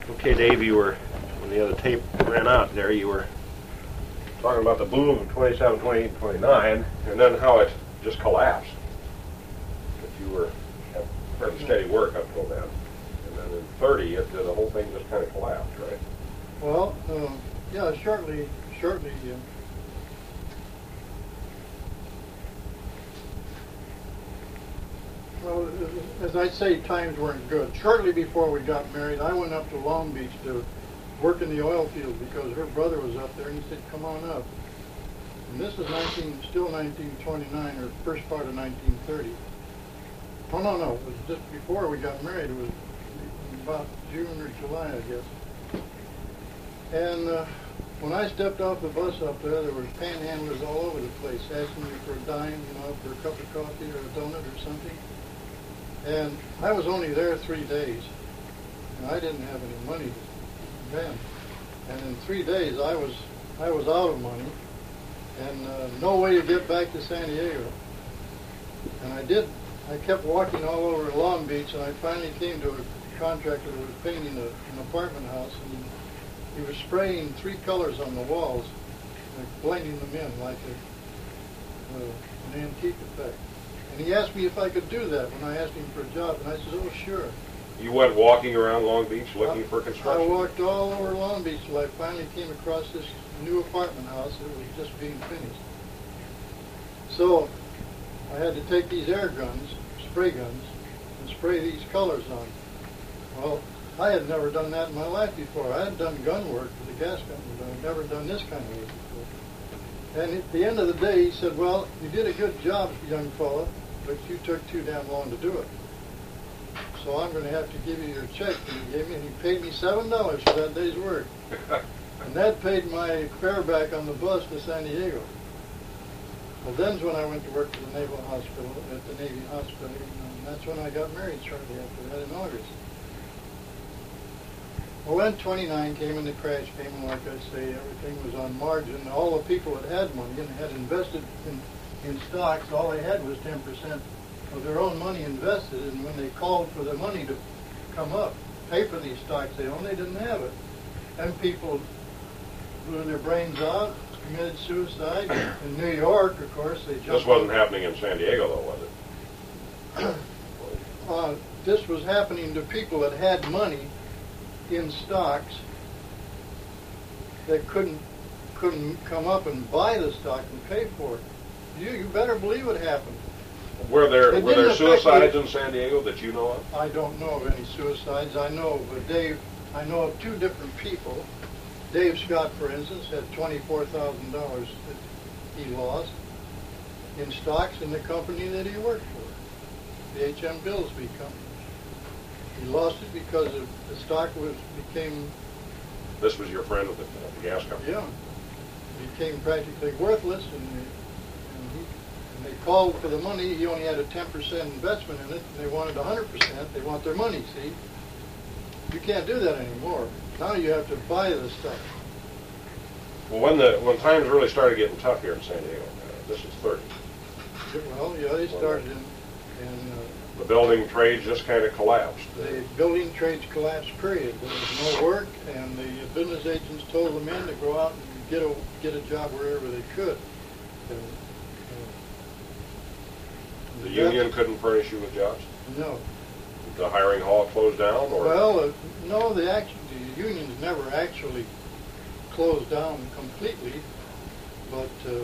Okay, Dave, you were, when the other tape ran out there, you were talking about the boom of 27, 28, 29, and then how it just collapsed. But you were at pretty steady work up till then. And then in 30, the whole thing just kind of collapsed, right? Well, yeah, shortly. Well, as I say, times weren't good. Shortly before we got married, I went up to Long Beach to work in the oil field because her brother was up there, and he said, "Come on up." And this is still 1929, or first part of 1930. Oh, no, it was just before we got married. It was about June or July, I guess. And when I stepped off the bus up there were panhandlers all over the place asking me for a dime, for a cup of coffee or a donut or something. And I was only there 3 days, and I didn't have any money then. And in 3 days, I was out of money, and no way to get back to San Diego. And I kept walking all over Long Beach, and I finally came to a contractor that was painting an apartment house, and he was spraying 3 colors on the walls, like blending them in like an antique effect. And he asked me if I could do that when I asked him for a job, and I said, "Oh, sure." You went walking around Long Beach looking for construction? I walked all over Long Beach till I finally came across this new apartment house that was just being finished. So I had to take these air guns, spray guns, and spray these colors on. Well, I had never done that in my life before. I had done gun work for the gas company, but I'd never done this kind of work before. And at the end of the day, he said, "Well, you did a good job, young fella, but you took too damn long to do it. So I'm going to have to give you your check." And he paid me $7 for that day's work. And that paid my fare back on the bus to San Diego. Well, then's when I went to work for the Naval Hospital, at the Navy Hospital, and that's when I got married shortly after that in August. Well, then 29 came and the crash came, and like I say, everything was on margin. All the people that had money and had invested in stocks, all they had was 10% of their own money invested, and when they called for the money to come up, pay for these stocks they owned, they didn't have it. And people blew their brains out, committed suicide. In New York, of course, they jumped. This wasn't happening in San Diego, though, was it? This was happening to people that had money in stocks that couldn't come up and buy the stock and pay for it. You better believe it happened. Were there suicides in San Diego that you know of? I don't know of any suicides. I know of 2 different people. Dave Scott, for instance, had $24,000 that he lost in stocks in the company that he worked for, the H.M. Billsby company. He lost it because the stock became... This was your friend at the gas company? Yeah. It became practically worthless, and they called for the money. He only had a 10% investment in it, and they wanted 100%. They want their money, see? You can't do that anymore. Now you have to buy the stuff. Well, when times really started getting tough here in San Diego, this is 30. Well, yeah, they started in the building trades just kind of collapsed. The building trades collapsed, period. There was no work, and the business agents told the men to go out and get a job wherever they could. The union couldn't furnish you with jobs? No. The hiring hall closed down? Or? Well, no, the unions never actually closed down completely, but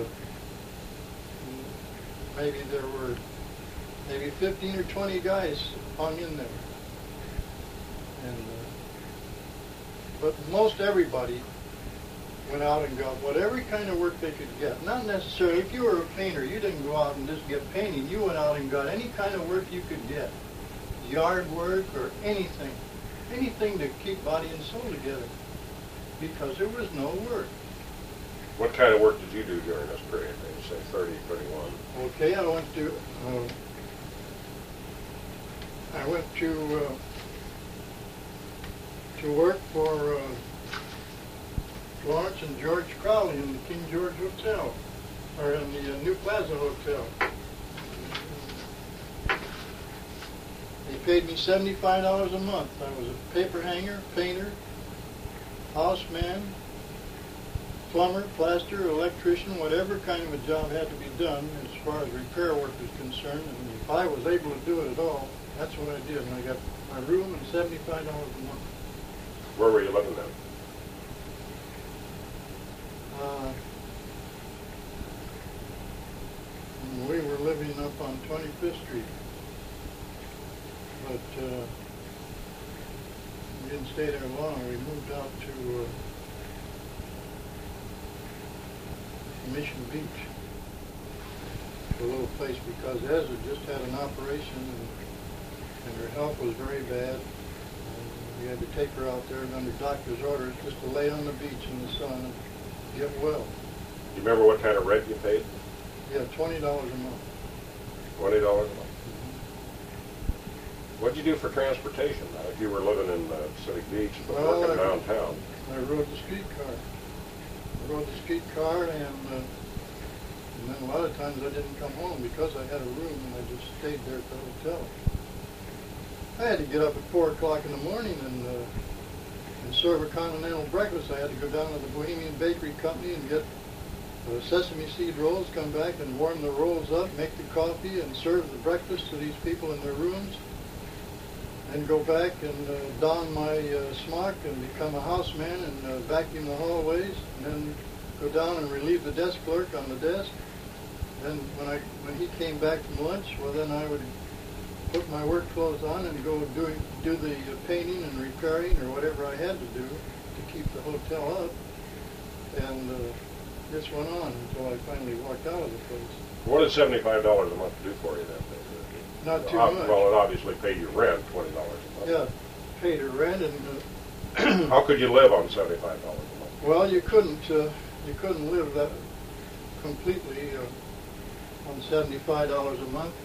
maybe there were 15 or 20 guys hung in there. And but most everybody went out and got whatever kind of work they could get. Not necessarily, if you were a painter, you didn't go out and just get painting. You went out and got any kind of work you could get. Yard work or anything. Anything to keep body and soul together. Because there was no work. What kind of work did you do during this period? Say 30, 31? Okay, I went to work for Lawrence and George Crowley in the King George Hotel, or in the New Plaza Hotel. They paid me $75 a month. I was a paper hanger, painter, houseman, plumber, plaster, electrician, whatever kind of a job had to be done as far as repair work was concerned. And if I was able to do it at all, that's what I did. And I got my room and $75 a month. Where were you living then? We were living up on 25th Street. But we didn't stay there long. We moved out to Mission Beach, a little place, because Ezra just had an operation and her health was very bad. And we had to take her out there and under doctor's orders just to lay on the beach in the sun and get well. You remember what kind of rent you paid? Yeah, $20 a month. $20 a month. What'd you do for transportation now? If you were living in Pacific Beach but working downtown? I rode the streetcar. And then a lot of times I didn't come home because I had a room and I just stayed there at the hotel. I had to get up at 4 o'clock in the morning and serve a continental breakfast. I had to go down to the Bohemian Bakery Company and get sesame seed rolls, come back and warm the rolls up, make the coffee, and serve the breakfast to these people in their rooms. And go back and don my smock and become a houseman and vacuum the hallways, and then go down and relieve the desk clerk on the desk. Then when he came back from lunch, well, then I would put my work clothes on and go do the painting and repairing or whatever I had to do to keep the hotel up. And this went on until I finally walked out of the place. What did $75 a month do for you then? Not too much. Well, it obviously paid your rent, $20 a month. Yeah, paid her rent and. How could you live on $75 a month? Well, you couldn't live that completely on $75 a month.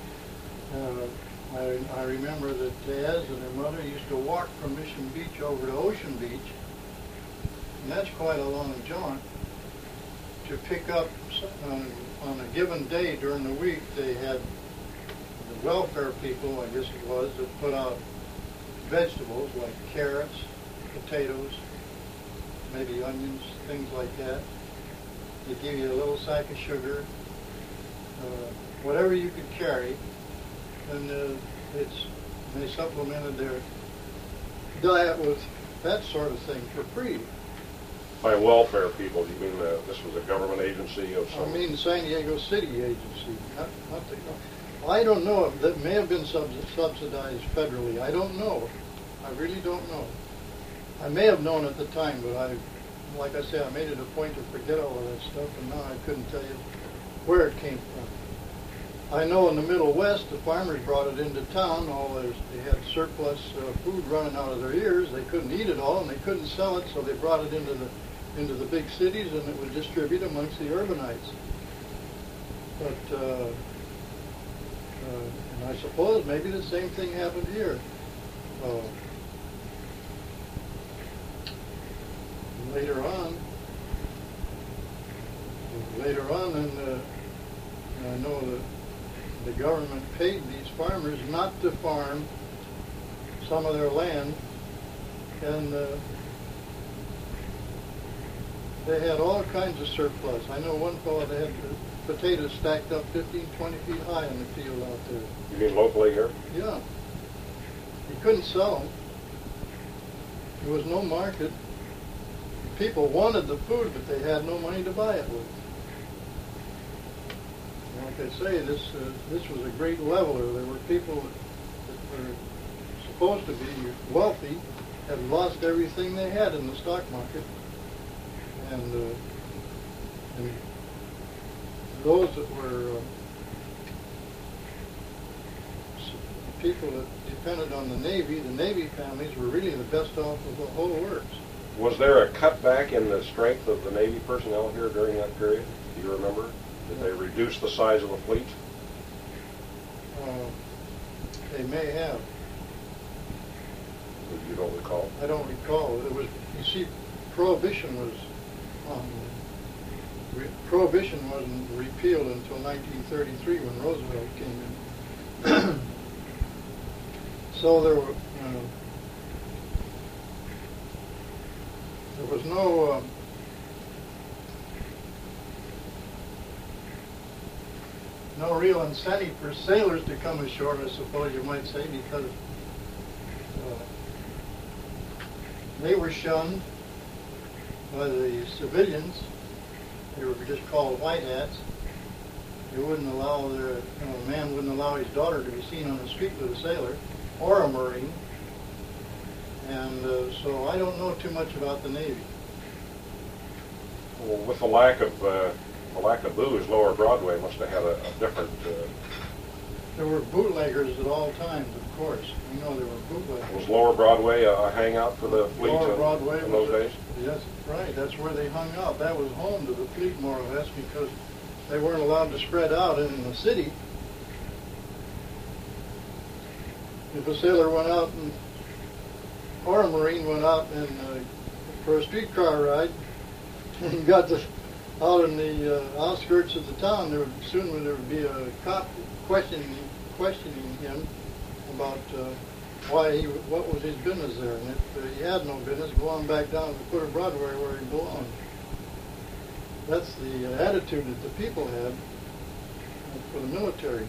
I remember that Taz and her mother used to walk from Mission Beach over to Ocean Beach, and that's quite a long jaunt. To pick up on a given day during the week, they had the welfare people, I guess it was, that put out vegetables like carrots, potatoes, maybe onions, things like that. They give you a little sack of sugar, whatever you could carry, and they supplemented their diet with that sort of thing for free. By welfare people, you mean this was a government agency of some? I mean San Diego City agency, not the. I don't know. That may have been subsidized federally. I don't know. I really don't know. I may have known at the time, but like I say, I made it a point to forget all of that stuff, and now I couldn't tell you where it came from. I know in the Middle West, the farmers brought it into town. They had surplus food running out of their ears. They couldn't eat it all, and they couldn't sell it, so they brought it into the big cities, and it was distributed amongst the urbanites. But and I suppose maybe the same thing happened here. Later on, and I know that the government paid these farmers not to farm some of their land, and they had all kinds of surplus. I know one fellow, they had potatoes stacked up 15, 20 feet high in the field out there. You mean locally here? Yeah. You couldn't sell them. There was no market. People wanted the food, but they had no money to buy it with. And like I say, this was a great leveler. There were people that were supposed to be wealthy, had lost everything they had in the stock market, and those that were people that depended on the Navy families were really the best off of the whole works. Was there a cutback in the strength of the Navy personnel here during that period? Do you remember? Did they reduce the size of the fleet? They may have. You don't recall? I don't recall. It was, you see, Prohibition wasn't repealed until 1933 when Roosevelt came in. So there were there was no no real incentive for sailors to come ashore, I suppose you might say, because they were shunned by the civilians. They were just called white hats. They wouldn't allow a man wouldn't allow his daughter to be seen on the street with a sailor or a Marine. And so I don't know too much about the Navy. Well, with the lack of booze, Lower Broadway must have had a different. There were bootleggers at all times, of course. We know there were bootleggers. Was Lower Broadway a hangout for the fleet in those days? Yes, right. That's where they hung out. That was home to the fleet, more or less, because they weren't allowed to spread out in the city. If a sailor went out or a Marine went out for a streetcar ride and got out in the outskirts of the town, there would be a cop questioning him about what was his business there, and if he had no business, go on back down to the foot of Broadway where he belonged. That's the attitude that the people had for the military.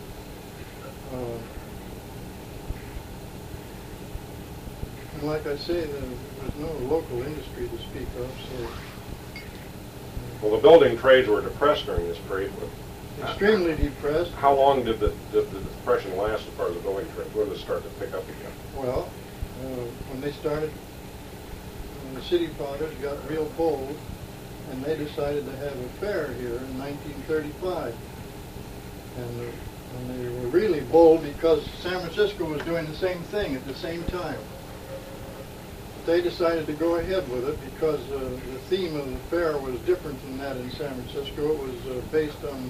And like I say, there was no local industry to speak of, so. Well, the building trades were depressed during this period. Extremely depressed. How long did the depression last as far as the building trade? When did it start to pick up again? Well, when the city fathers got real bold, and they decided to have a fair here in 1935. And they were really bold because San Francisco was doing the same thing at the same time. They decided to go ahead with it because the theme of the fair was different than that in San Francisco. It was based on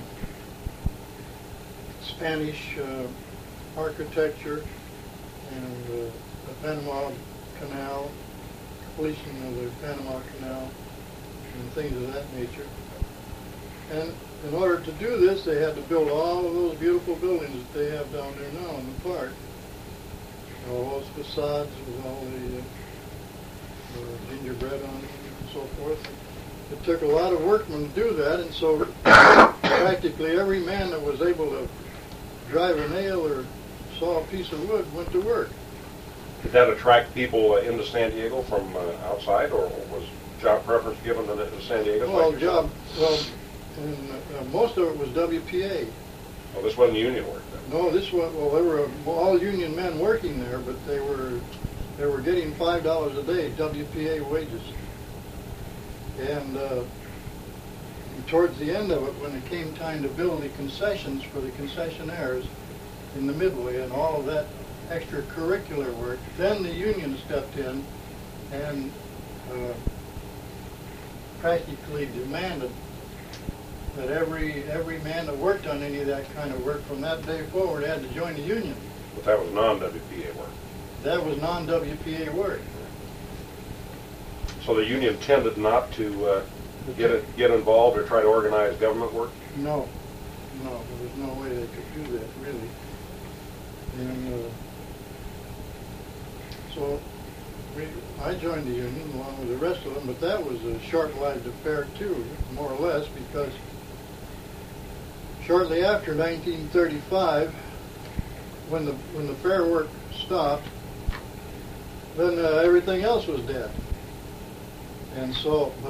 Spanish architecture and the Panama Canal, completion of the Panama Canal, and things of that nature. And in order to do this, they had to build all of those beautiful buildings that they have down there now in the park. All those facades with all the gingerbread on them and so forth. It took a lot of workmen to do that, and so practically every man that was able to drive a nail or saw a piece of wood went to work. Did that attract people into San Diego from outside, or was job preference given to San Diego? Most of it was WPA. Well, this wasn't union work then? No, this was, there were all union men working there, but they were getting $5 a day, WPA wages. And towards the end of it, when it came time to build the concessions for the concessionaires in the Midway and all of that extracurricular work, then the union stepped in and practically demanded that every man that worked on any of that kind of work from that day forward had to join the union. But that was non-WPA work. That was non-WPA work. So the union tended not to get involved or try to organize government work? No, there was no way they could do that, really. And so I joined the union along with the rest of them, but that was a short-lived affair too, more or less, because shortly after 1935, when the fair work stopped, then everything else was dead. And so, but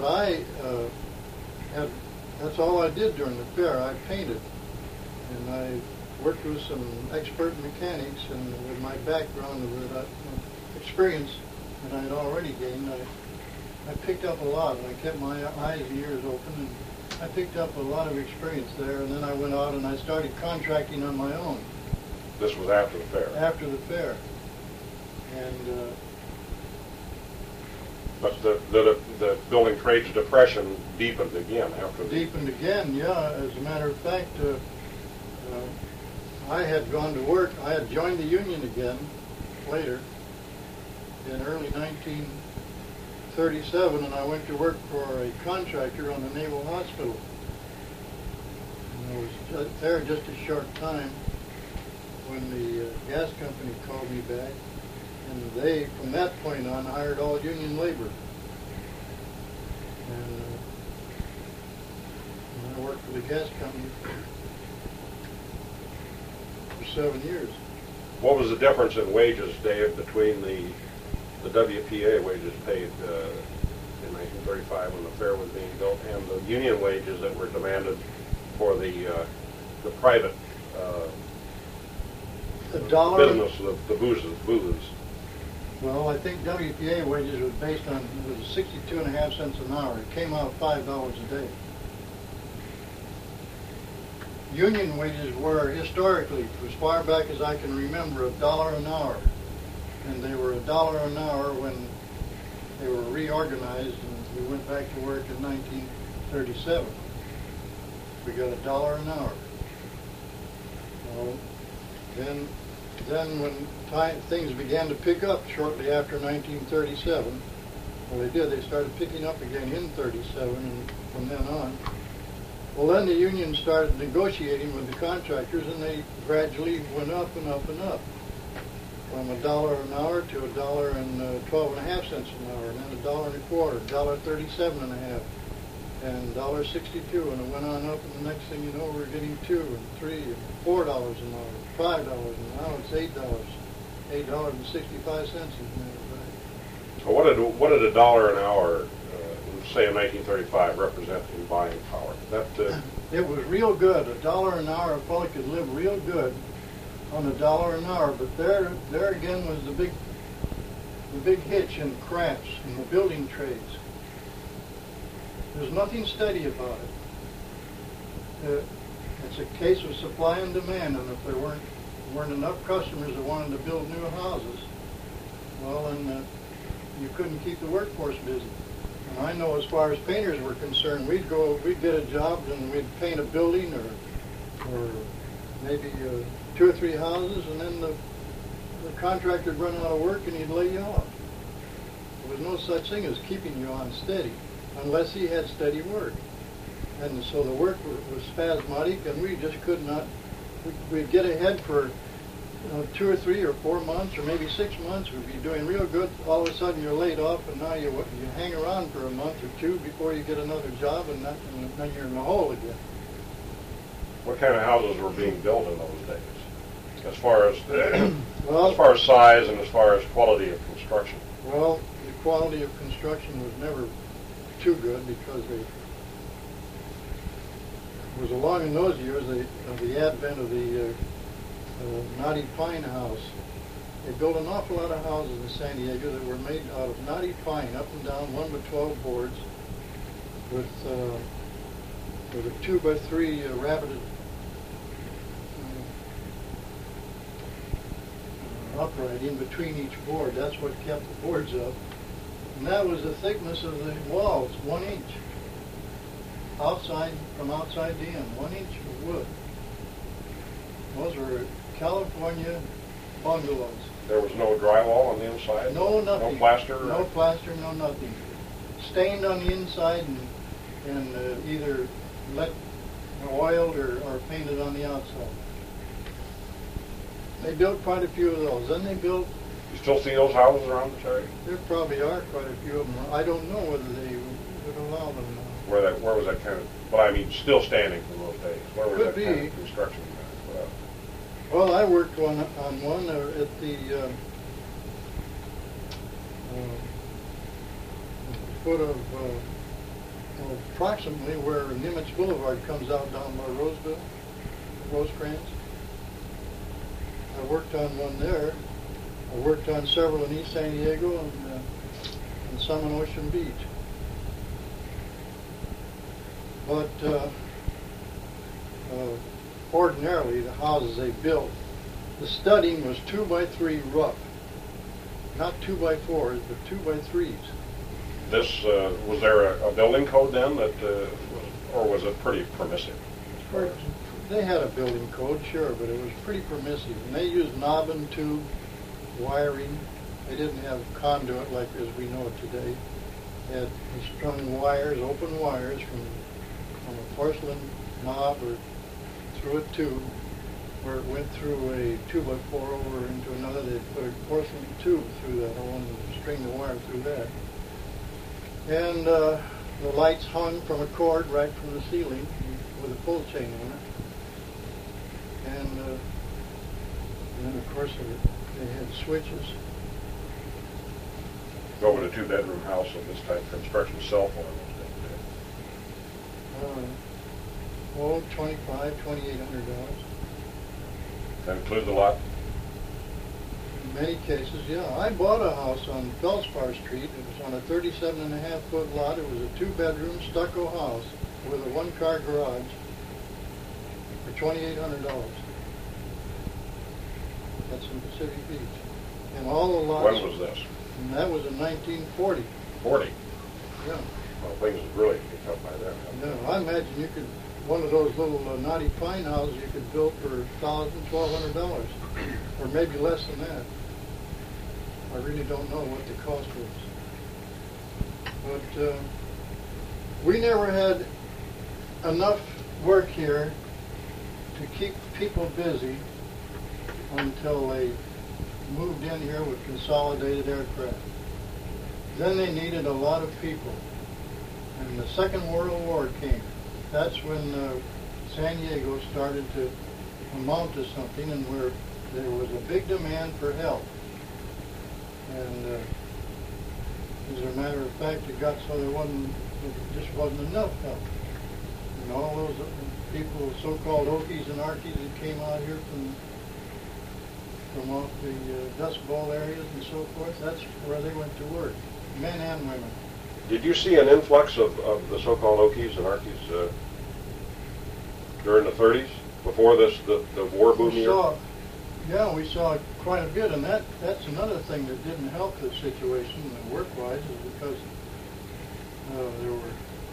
that's all I did during the fair. I painted, and I worked with some expert mechanics, and with my background of that experience that I had already gained, I picked up a lot. I kept my eyes and ears open, and I picked up a lot of experience there, and then I went out and I started contracting on my own. This was after the fair? After the fair. And but the building trades depression deepened again after the... Deepened again, yeah. As a matter of fact, I had gone to work. I had joined the union again later in early 1937, and I went to work for a contractor on the Naval Hospital. And I was there just a short time when the gas company called me back, and they, from that point on, hired all union labor. And I worked for the gas company for 7 years. What was the difference in wages, Dave, between the WPA wages paid in 1935 when the fair was being built and the union wages that were demanded for the private business of the booths? Well, I think WPA wages was based on, it was 62.5 cents an hour. It came out $5 a day. Union wages were historically, as far back as I can remember, $1 an hour. And they were $1 an hour when they were reorganized and we went back to work in 1937. We got $1 an hour. Well, then when things began to pick up shortly after 1937, well, they did. They started picking up again in 37 and from then on. Well, then the union started negotiating with the contractors, and they gradually went up and up and up, from $1 an hour to $1.12.5 an hour, and then $1.25, $1.37.5, and $1.62, and it went on up. And the next thing you know, we're getting $2 and $3 and $4 an hour, $5, and now it's $8.65 as a matter of fact. So what did $1 an hour, say in 1935, represent in buying power? It was real good. $1 an hour, a fellow could live real good on $1 an hour. But there again was the big hitch in crafts in the building trades. There's nothing steady about it. It's a case of supply and demand, and if there weren't enough customers that wanted to build new houses, well, then you couldn't keep the workforce busy. And I know as far as painters were concerned, we'd get a job and we'd paint a building or maybe 2 or 3 houses, and then the contractor would run out of work and he'd lay you off. There was no such thing as keeping you on steady unless he had steady work. And so the work was spasmodic, and we just could not. We'd get ahead for 2 or 3 or 4 months, or maybe 6 months. We'd be doing real good. All of a sudden, you're laid off, and now you hang around for a month or 2 before you get another job, and then you're in the hole again. What kind of houses were being built in those days, as far as as far as size and as far as quality of construction? Well, the quality of construction was never too good because it was along in those years of the advent of the knotty pine house. They built an awful lot of houses in San Diego that were made out of knotty pine, up and down, 1 by 12 boards, with a 2 by 3 rabbeted upright in between each board. That's what kept the boards up. And that was the thickness of the walls, 1 inch. From outside to in, 1 inch of wood. Those were California bungalows. There was no drywall on the inside? No, nothing. No plaster? No plaster, no nothing. Stained on the inside and either oiled or painted on the outside. They built quite a few of those. Then they built... You still see those houses around this area? There probably are quite a few of them. I don't know whether they would allow them now. Where was that kind of... But I mean, still standing from those days. Where was Could that kind be. of construction? Well, I worked on one at the foot of approximately where Nimitz Boulevard comes out down by Rosecrans. I worked on one there. I worked on several in East San Diego and some in Ocean Beach. But ordinarily, the houses they built, the studding was 2 by 3 rough. Not 2 by 4s, but 2 by 3s. This, was there a building code then that, or was it pretty permissive? They had a building code, sure, but it was pretty permissive. And they used knob and tube wiring. They didn't have conduit like as we know it today. They had strung wires, open wires from a porcelain knob or through a tube, where it went through a 2 by 4 over into another. They'd put a porcelain tube through that hole and string the wire through that. And The lights hung from a cord right from the ceiling with a pull chain on it. And then, of course, they had switches. What would a two-bedroom house of this type of construction sell for? $2,800. That includes a lot? In many cases, yeah. I bought a house on Feldspar Street. It was on a 37.5-foot lot. It was a two-bedroom stucco house with a one-car garage for $2,800. That's in Pacific Beach. And all the lots... When was this? And that was in 1940. 40? Yeah. Well, things had really picked up by then. Yeah, I imagine you could, one of those little knotty pine houses you could build for $1,000, $1,200, or maybe less than that. I really don't know what the cost was. But we never had enough work here to keep people busy until they moved in here with Consolidated Aircraft. Then they needed a lot of people. And the Second World War came. That's when San Diego started to amount to something, and where there was a big demand for help. And as a matter of fact, it got so there just wasn't enough help. And all those people, so-called Okies and Arkies that came out here from off the Dust Bowl areas and so forth, that's where they went to work, men and women. Did you see an influx of the so-called Okies and Arkies during the 30s, before the war boom year? We saw quite a bit, and that's another thing that didn't help the situation work-wise, is because there were,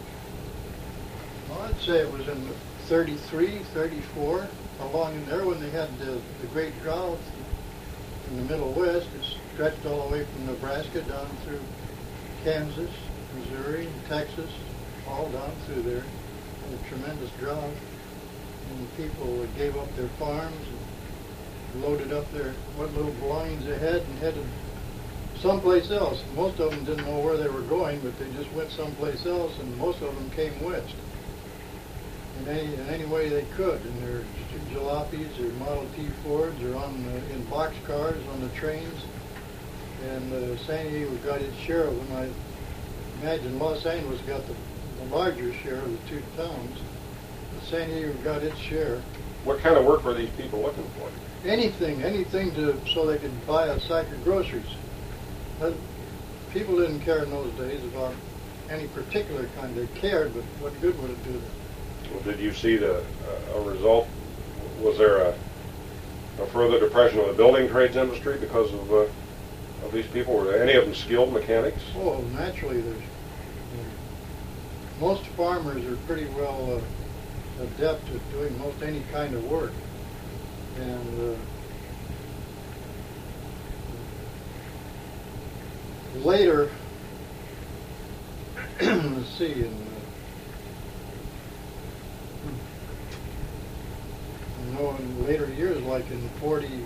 I'd say it was in 33, 34, along in there when they had the great drought in the Middle West. It stretched all the way from Nebraska down through Kansas, Missouri, Texas, all down through there. A tremendous drought. And people gave up their farms and loaded up their what little belongings they had and headed someplace else. Most of them didn't know where they were going, but they just went someplace else, and most of them came west in any way they could, in their jalopies or Model T Fords or in boxcars on the trains. And San Diego got its share of them. I imagine Los Angeles got the larger share of the two towns. But San Diego got its share. What kind of work were these people looking for? Anything so they could buy a sack of groceries. People didn't care in those days about any particular kind. They cared, but what good would it do them? Well, did you see a result? Was there a further depression of the building trades industry because of these people? Were any of them skilled mechanics? Oh, naturally, most farmers are pretty well adept at doing most any kind of work, and later, let's see, in later years, like in 40,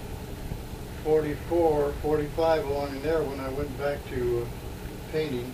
44, 45, along in there, when I went back to painting,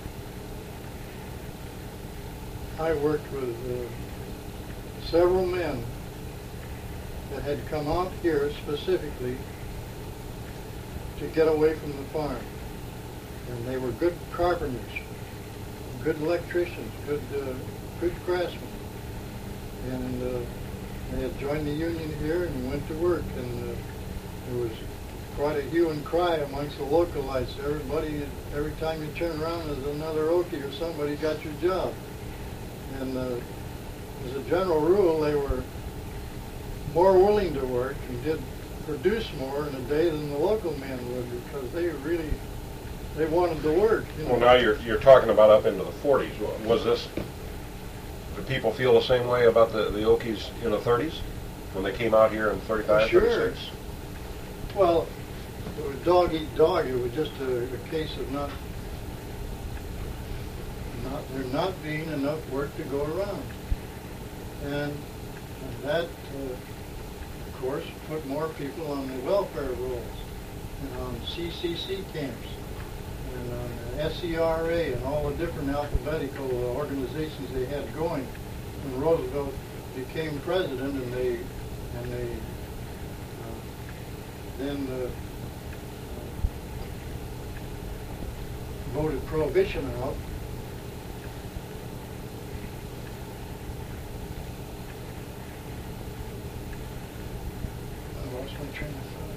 I worked with several men that had come out here specifically to get away from the farm. And they were good carpenters, good electricians, good craftsmen. And they had joined the union here and went to work. And there was quite a hue and cry amongst the localites. Every time you turn around, there's another Okie or somebody got your job. And as a general rule, they were more willing to work and did produce more in a day than the local men would, because they wanted to work. Well, now you're talking about up into the 40s. Was this? Did people feel the same way about the Okies in the 30s when they came out here in 35, sure. 36? Well, it was dog eat dog. It was just a case of there not being enough work to go around, and that, of course, put more people on the welfare rolls and on CCC camps. and on SERA and all the different alphabetical organizations they had going when Roosevelt became president, and they then voted prohibition out. I lost my train of thought.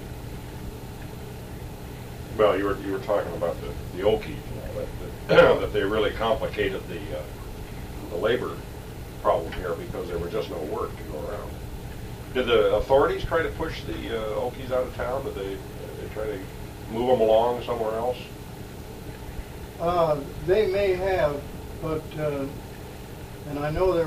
Well, you were talking about the Okies, that they really complicated the labor problem here because there was just no work to go around. Did the authorities try to push the Okies out of town? Did they try to move them along somewhere else? They may have, but and I know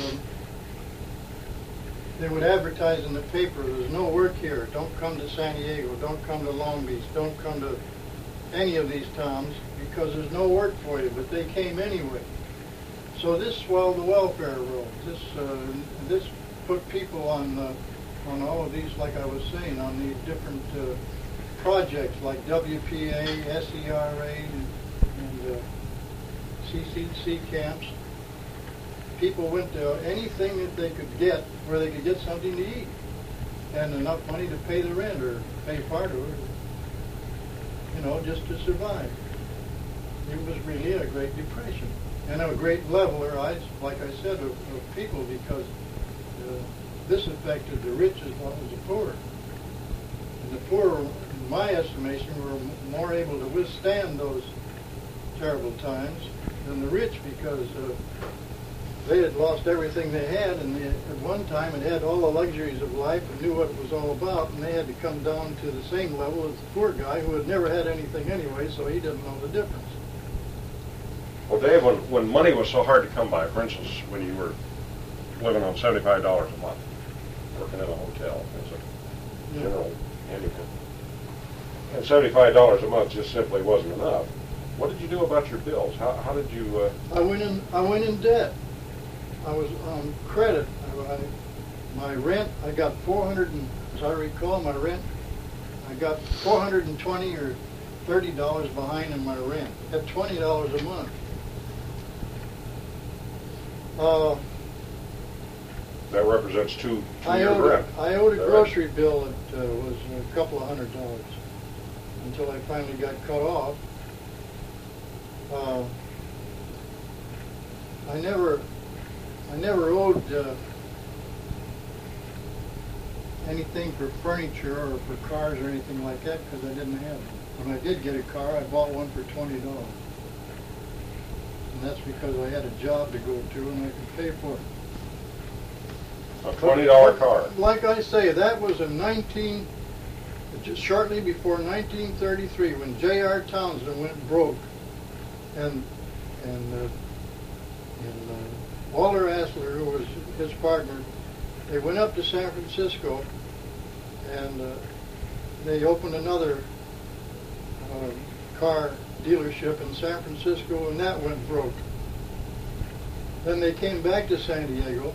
they would advertise in the paper, there's no work here, don't come to San Diego, don't come to Long Beach, don't come to any of these towns because there's no work for you, but they came anyway. So this swelled the welfare rolls. This put people on all of these, like I was saying, on the different projects like WPA, SERA, and CCC camps. People went to anything that they could get where they could get something to eat and enough money to pay the rent or pay part of it, just to survive. It was really a Great Depression and a great leveler, like I said, of people because this affected the rich as well as the poor. And the poor, in my estimation, were more able to withstand those terrible times than the rich because they had lost everything they had, and at one time had all the luxuries of life and knew what it was all about, and they had to come down to the same level as the poor guy who had never had anything anyway, so he didn't know the difference. Well, Dave, when money was so hard to come by, for instance, when you were living on $75 a month, working in a hotel as a general handicap, and $75 a month just simply wasn't enough, what did you do about your bills? How did you... I went in debt. I was on credit. My rent, I got as I recall, my rent, I got $420 or $30 behind in my rent at $20 a month. That represents two I years' rent. I owed a grocery bill that was a couple of $100 until I finally got cut off. I never owed anything for furniture or for cars or anything like that because I didn't have them. When I did get a car, I bought one for $20. And that's because I had a job to go to and I could pay for it. A $20 car. Like I say, that was just shortly before 1933 when J.R. Townsend went broke and Walter Asler, who was his partner, they went up to San Francisco and they opened another car dealership in San Francisco, and that went broke. Then they came back to San Diego,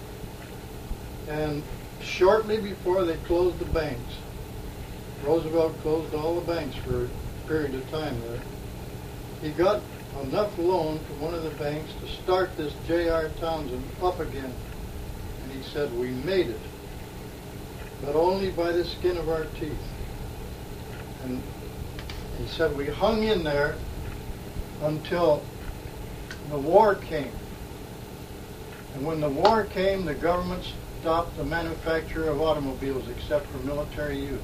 and shortly before they closed the banks, Roosevelt closed all the banks for a period of time there. He got enough loan from one of the banks to start this J.R. Townsend up again. And he said, we made it, but only by the skin of our teeth. And he said, we hung in there until the war came. And when the war came, the government stopped the manufacture of automobiles except for military use.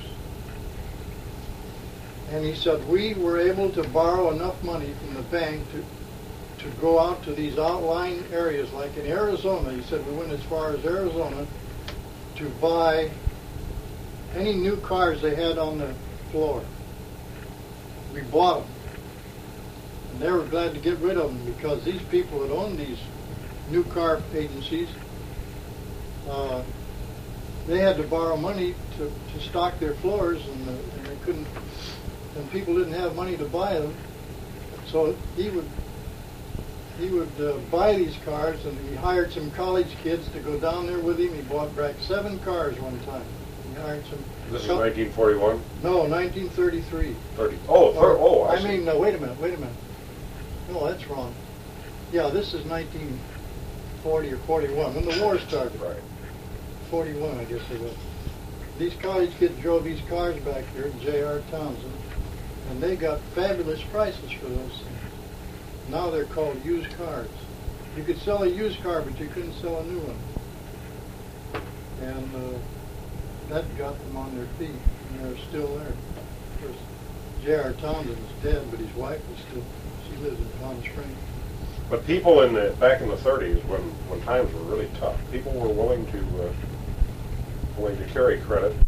And he said, we were able to borrow enough money from the bank to go out to these outlying areas, like in Arizona. He said we went as far as Arizona to buy any new cars they had on the floor. We bought them. And they were glad to get rid of them because these people that owned these new car agencies, they had to borrow money to stock their floors, and they couldn't, and people didn't have money to buy them. So he would buy these cars, and he hired some college kids to go down there with him. He bought back 7 cars one time. He hired some This is 1941? No, 1933. 30. I see. Wait a minute. No, that's wrong. Yeah, this is 1940 or 41, when the war started. Right. 41, I guess it was. These college kids drove these cars back here, J.R. Townsend, and they got fabulous prices for those things. Now they're called used cars. You could sell a used car, but you couldn't sell a new one. And that got them on their feet, and they're still there. Of course, J.R. Townsend is dead, but his wife is still, she lives in Palm Springs. But people back in the 30s, when times were really tough, people were willing to carry credit